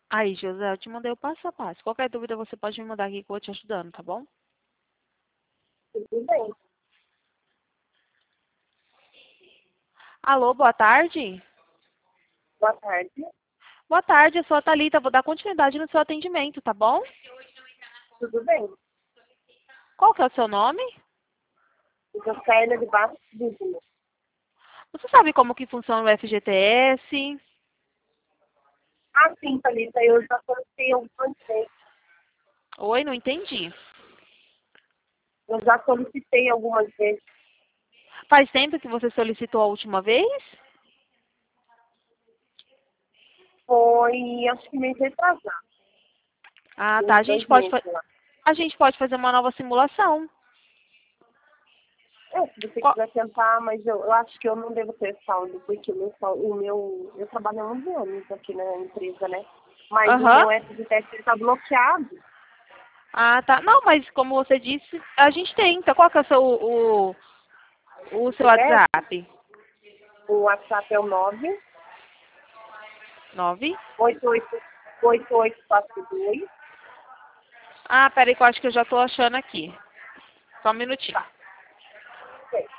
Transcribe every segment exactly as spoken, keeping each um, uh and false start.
Aí, José, eu te mandei o passo a passo. Qualquer dúvida você pode me mandar aqui que eu vou te ajudando, tá bom? Tudo bem. Alô, boa tarde? Boa tarde. Boa tarde, eu sou a Thalita. Vou dar continuidade no seu atendimento, tá bom? Tudo bem. Qual que é o seu nome? José de Bastos Dízimo. Você sabe como que funciona o F G T S? Ah, sim, Thalita, eu já solicitei algumas vezes. Oi, não entendi. Eu já solicitei algumas vezes. Faz tempo que você solicitou a última vez? Foi, acho que mês retrasado. Ah, tá. A Uns gente dois pode, meses fa- lá. a gente pode fazer uma nova simulação. É, se você Qual- quiser tentar, mas eu, eu acho que eu não devo ter saldo, porque o meu, sal- o meu eu trabalho há onze anos aqui na empresa, né? Mas o Aham. meu F de teste está bloqueado. Ah, tá. Não, mas como você disse, a gente tenta. Qual que é o seu, o, o seu C P F, WhatsApp? o WhatsApp é o nove Nove? oito oito oito oito quatro dois. Ah, peraí que eu acho que eu já tô achando aqui. Só um minutinho. Tá, ok.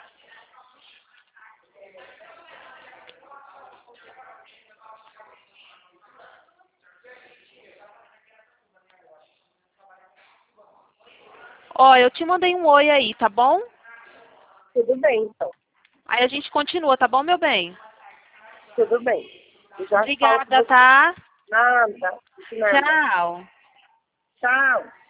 Ó, eu te mandei um oi aí, tá bom? Tudo bem, então. Aí a gente continua, tá bom, meu bem? Tudo bem. Eu já falo com Obrigada, você. tá? Nada, de nada. Tchau. Tchau.